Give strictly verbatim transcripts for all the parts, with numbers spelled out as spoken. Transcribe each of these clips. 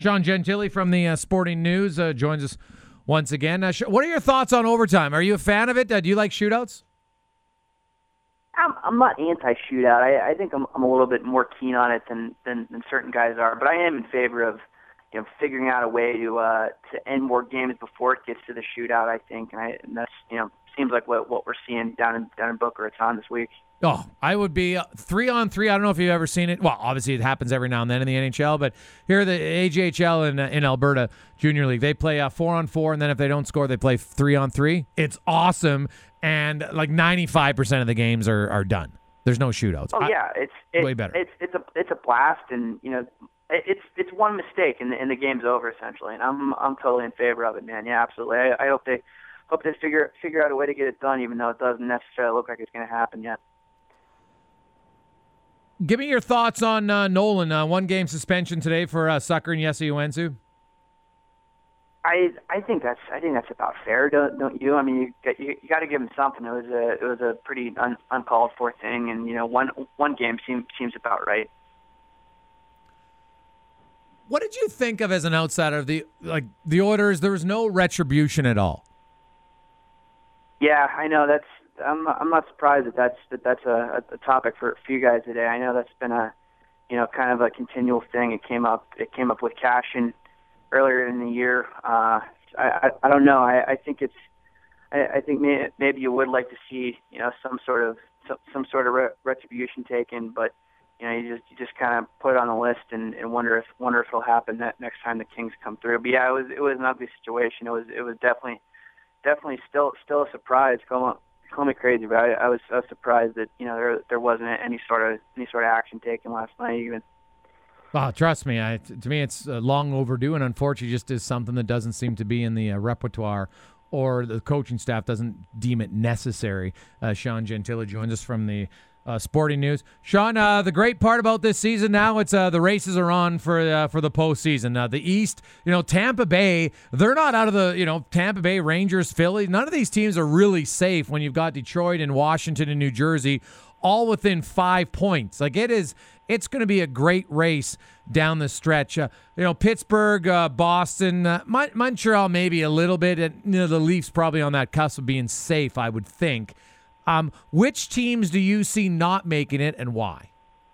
Sean Gentili from the uh, Sporting News uh, joins us once again. Uh, sh- what are your thoughts on overtime? Are you a fan of it? Uh, do you like shootouts? I'm, I'm not anti-shootout. I, I think I'm, I'm a little bit more keen on it than, than, than certain guys are. But I am in favor of, you know, figuring out a way to uh, to end more games before it gets to the shootout. I think, and, I, and that's you know seems like what what we're seeing down in down in Boca Raton this week. Oh, I would be uh, three on three. I don't know if you've ever seen it. Well, obviously it happens every now and then in the N H L, but here the A J H L in, uh, in Alberta Junior League, they play uh, four on four, and then if they don't score, they play three on three. It's awesome, and like ninety-five percent of the games are, are done. There's no shootouts. Oh yeah, it's it, way better. It's it's a it's a blast, and you know it, it's it's one mistake, and the, and the game's over essentially. And I'm I'm totally in favor of it, man. Yeah, absolutely. I, I hope they hope they figure figure out a way to get it done, even though it doesn't necessarily look like it's going to happen yet. Give me your thoughts on uh, Nolan. Uh, one game suspension today for uh, Sucker and Jesse Uensu. I I think that's I think that's about fair, don't, don't you? I mean, you got, you, you got to give him something. It was a it was a pretty un, uncalled for thing, and you know one one game seems seems about right. What did you think of as an outsider of the like the Oilers? There was no retribution at all. Yeah, I know that's. I'm I'm not surprised that that's that that's a, a topic for, for you guys today. I know that's been a you know kind of a continual thing. It came up it came up with Cashin earlier in the year. Uh, I, I I don't know. I, I think it's I, I think may, maybe you would like to see you know some sort of some, some sort of re- retribution taken, but you know you just you just kind of put it on the list and, and wonder if wonder if it'll happen that next time the Kings come through. But yeah, it was it was an ugly situation. It was it was definitely definitely still still a surprise. Come on. Call me crazy, but I, I was I was surprised that you know there there wasn't any sort of any sort of action taken last night even. Oh, trust me, I, to me it's uh, long overdue, and unfortunately, just is something that doesn't seem to be in the uh, repertoire, or the coaching staff doesn't deem it necessary. Uh, Sean Gentili joins us from the uh, Sporting News. Sean, uh, the great part about this season now, it's uh, the races are on for uh, for the postseason. Uh, the East, you know, Tampa Bay, they're not out of the, you know, Tampa Bay, Rangers, Philly. None of these teams are really safe when you've got Detroit and Washington and New Jersey all within five points. Like it is, it's going to be a great race down the stretch. Uh, you know, Pittsburgh, uh, Boston, uh, Mon- Montreal maybe a little bit. And, you know, the Leafs probably on that cusp of being safe, I would think. Um, which teams do you see not making it, and why?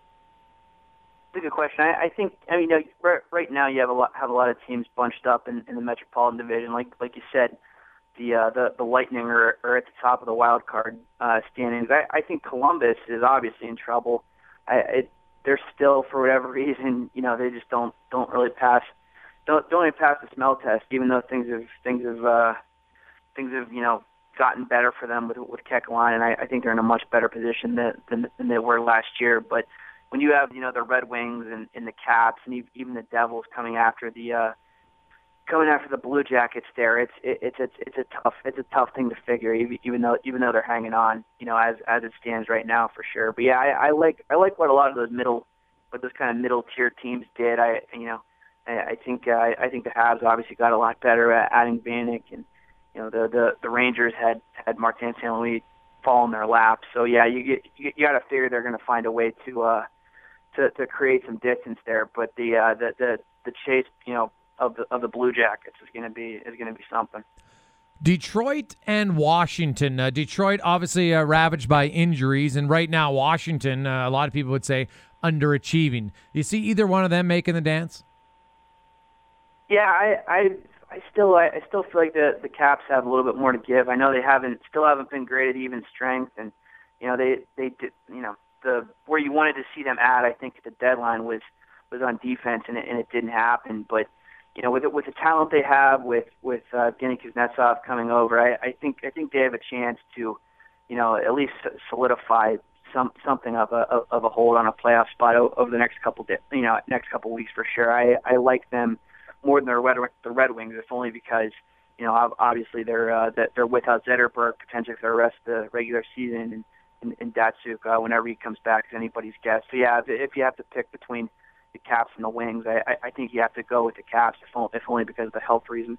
That's a good question. I, I think I mean you know, right, right now you have a lot have a lot of teams bunched up in, in the Metropolitan Division. Like like you said, the uh, the the Lightning are, are at the top of the wild card uh, standings. I, I think Columbus is obviously in trouble. I, it, they're still, for whatever reason, you know, they just don't don't really pass don't don't even pass the smell test, even though things have things have uh, things have you know. gotten better for them with with Kekalainen, and I, I think they're in a much better position than, than than they were last year. But when you have you know the Red Wings and, and the Caps and even the Devils coming after the uh, coming after the Blue Jackets, there it's it, it's it's it's a tough it's a tough thing to figure. Even, even though even though they're hanging on, you know, as as it stands right now for sure. But yeah, I, I like I like what a lot of those middle what those kind of middle tier teams did. I you know I, I think uh, I think the Habs obviously got a lot better at adding Vanek and. You know, the, the, the Rangers had, had Martin Saint Louis fall in their lap. So, yeah, you get you, you got to figure they're going to find a way to uh to, to create some distance there. But the uh, the, the the chase, you know, of the of the Blue Jackets is going to be is going to be something. Detroit and Washington. Uh, Detroit obviously uh, ravaged by injuries, and right now Washington, uh, a lot of people would say underachieving. Do you see either one of them making the dance? Yeah, I. I I still, I, I still feel like the the Caps have a little bit more to give. I know they haven't, still haven't been great at even strength, and you know they they did, you know the where you wanted to see them at. I think at the deadline was was on defense, and it, and it didn't happen. But you know with it, with the talent they have, with with uh, Evgeny Kuznetsov coming over, I, I think I think they have a chance to, you know, at least solidify some something of a of a hold on a playoff spot over the next couple, you know, next couple weeks for sure. I I like them more than the Red, the Red Wings, if only because, you know, obviously they're uh, that they're without Zetterberg potentially for the rest of the regular season, and, and, and Datsuk, uh, whenever he comes back, is anybody's guess. So, yeah, if, if you have to pick between the Caps and the Wings, I, I think you have to go with the Caps, if only, if only because of the health reason.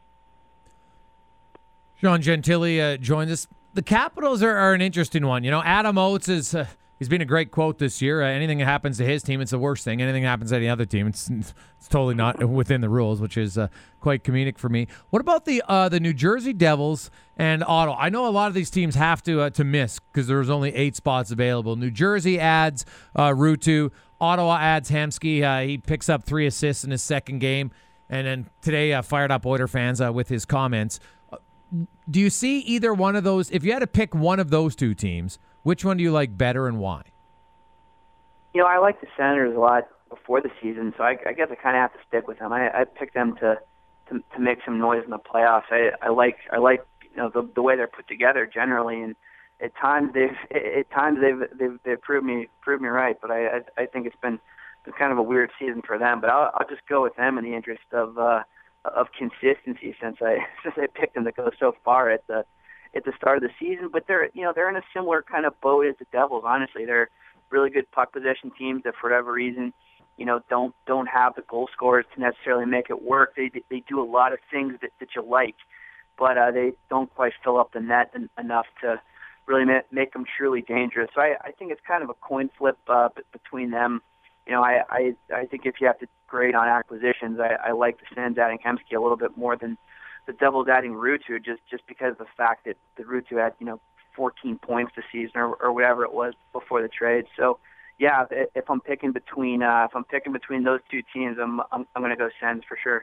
Sean Gentili uh, joins us. The Capitals are, are an interesting one. You know, Adam Oates is uh, he's been a great quote this year. Uh, anything that happens to his team, it's the worst thing. Anything that happens to any other team, it's, it's totally not within the rules, which is uh, quite comedic for me. What about the uh, the New Jersey Devils and Ottawa? I know a lot of these teams have to uh, to miss because there's only eight spots available. New Jersey adds uh, Ruutu. Ottawa adds Hemsky. Uh, he picks up three assists in his second game. And then today, uh, fired up Oiler fans uh, with his comments. Uh, do you see either one of those? If you had to pick one of those two teams, which one do you like better and why? You know, I like the Senators a lot before the season, so I, I guess I kind of have to stick with them. I, I picked them to, to to make some noise in the playoffs. I, I like I like you know the the way they're put together generally, and at times they've at times they've they've, they've proved me proved me right. But I I, I think it's been It's kind of a weird season for them, but I'll, I'll just go with them in the interest of uh, of consistency, since I since I picked them to go so far at the at the start of the season. But they're you know they're in a similar kind of boat as the Devils. Honestly, they're really good puck possession teams that, for whatever reason, you know don't don't have the goal scorers to necessarily make it work. They they do a lot of things that, that you like, but uh, they don't quite fill up the net en- enough to really ma- make them truly dangerous. So I, I think it's kind of a coin flip uh, b- between them. You know, I, I I think if you have to grade on acquisitions, I, I like the Sens adding Hemsky a little bit more than the Devils adding Ruutu, just just because of the fact that the Ruutu had you know fourteen points this season or, or whatever it was before the trade. So yeah, if, if I'm picking between uh, if I'm picking between those two teams, I'm I'm, I'm going to go Sens for sure.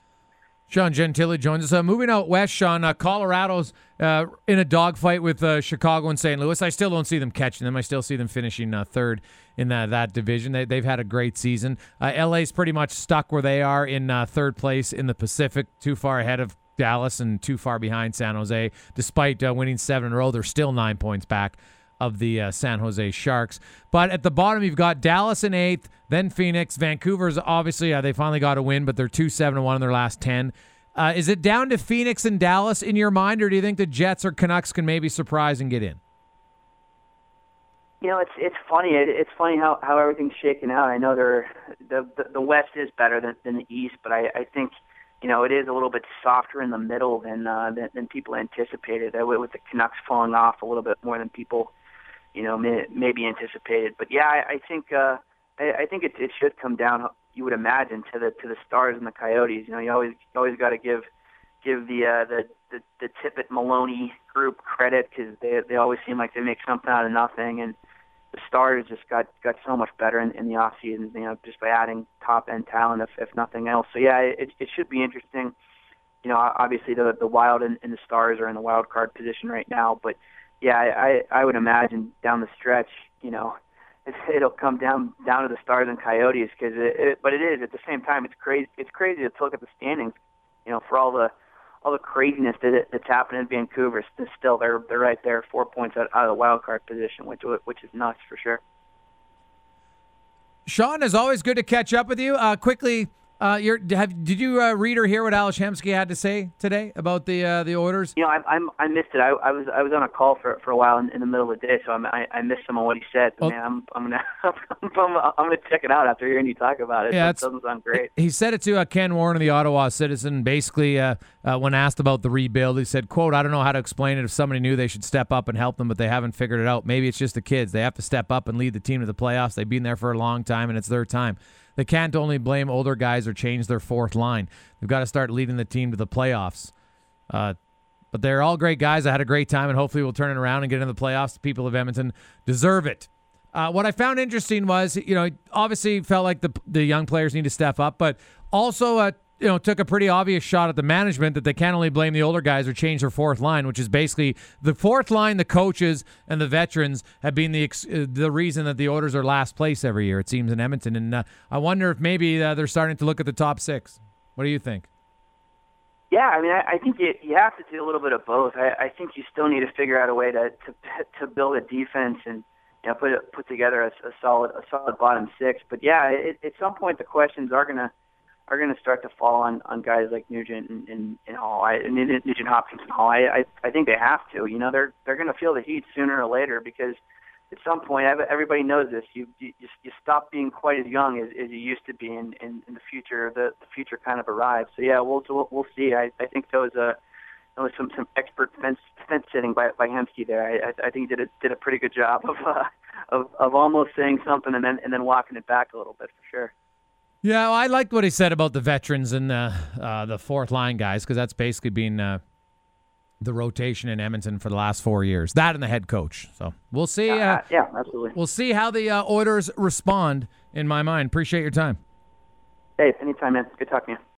Sean Gentile joins us. Uh, moving out west, Sean, uh, Colorado's uh, in a dogfight with uh, Chicago and Saint Louis. I still don't see them catching them. I still see them finishing uh, third in that, that division. They, they've had a great season. Uh, L A's pretty much stuck where they are in uh, third place in the Pacific, too far ahead of Dallas and too far behind San Jose. Despite uh, winning seven in a row, they're still nine points back of the uh, San Jose Sharks. But at the bottom, you've got Dallas in eighth, then Phoenix. Vancouver's obviously, uh, they finally got a win, but they're two seven and one in their last ten. Uh, is it down to Phoenix and Dallas in your mind, or do you think the Jets or Canucks can maybe surprise and get in? You know, it's it's funny. It, it's funny how, how everything's shaken out. I know they're, the, the the West is better than, than the East, but I, I think you know it is a little bit softer in the middle than uh, than, than people anticipated. Uh, with the Canucks falling off a little bit more than people you know may, maybe anticipated. But yeah, I, I think uh, I, I think it, it should come down. You would imagine to the to the Stars and the Coyotes. You know, you always you always got to give give the uh, the the the Tippett Maloney group credit because they they always seem like they make something out of nothing, and the Stars just got, got so much better in, in the off season, you know, just by adding top end talent, if, if nothing else. So yeah, it it should be interesting. You know, obviously the the Wild and, and the Stars are in the wild card position right now, but yeah, I I would imagine down the stretch, you know, it, it'll come down down to the Stars and Coyotes because it, it. But it is at the same time, it's crazy. It's crazy to look at the standings, you know, for all the all the craziness that that's happening in Vancouver. Still, they're they're right there, four points out, out of the wild card position, which which is nuts for sure. Sean, as always, good to catch up with you. Uh, quickly, uh, you're, have, did you uh, read or hear what Ales Hemsky had to say today about the uh, the Oilers? You know, I I'm, I missed it. I, I was I was on a call for for a while in, in the middle of the day, so I'm, I I missed some of what he said. But, well, man, I'm I'm gonna I'm, I'm gonna check it out after hearing you talk about it. Yeah, it doesn't sound great. He said it to uh, Ken Warren, the Ottawa Citizen. Basically, uh, uh, when asked about the rebuild, he said, "quote I don't know how to explain it. If somebody knew, they should step up and help them, but they haven't figured it out. Maybe it's just the kids. They have to step up and lead the team to the playoffs. They've been there for a long time, and it's their time." They can't only blame older guys or change their fourth line. They've got to start leading the team to the playoffs. Uh, but they're all great guys. I had a great time, and hopefully we'll turn it around and get into the playoffs. The people of Edmonton deserve it. Uh, what I found interesting was, you know, obviously felt like the the young players need to step up, but also, uh, you know, took a pretty obvious shot at the management that they can't only blame the older guys or change their fourth line, which is basically the fourth line, the coaches and the veterans have been the ex- uh, the reason that the Oilers are last place every year, it seems, in Edmonton. And uh, I wonder if maybe uh, they're starting to look at the top six. What do you think? Yeah, I mean, I, I think you, you have to do a little bit of both. I, I think you still need to figure out a way to to, to build a defense and you know put put together a, a solid a solid bottom six. But yeah, it, at some point the questions are gonna are going to start to fall on, on guys like Nugent and, and, and Hall. I, and Nugent Hopkins and Hall. I, I I think they have to. You know, they're they're going to feel the heat sooner or later because at some point everybody knows this. You you, you stop being quite as young as, as you used to be, and in, in, in the future the, the future kind of arrives. So yeah, we'll we'll, we'll see. I, I think there was a there was some, some expert fence fence sitting by by Hemsky there. I I think he did a did a pretty good job of uh, of of almost saying something and then and then walking it back a little bit for sure. Yeah, well, I liked what he said about the veterans and the uh, the fourth line guys, because that's basically been uh, the rotation in Edmonton for the last four years. That and the head coach. So we'll see. Uh, Uh, yeah, absolutely. we'll see how the uh, Oilers respond. In my mind, appreciate your time. Hey, anytime, man. Good talking to you.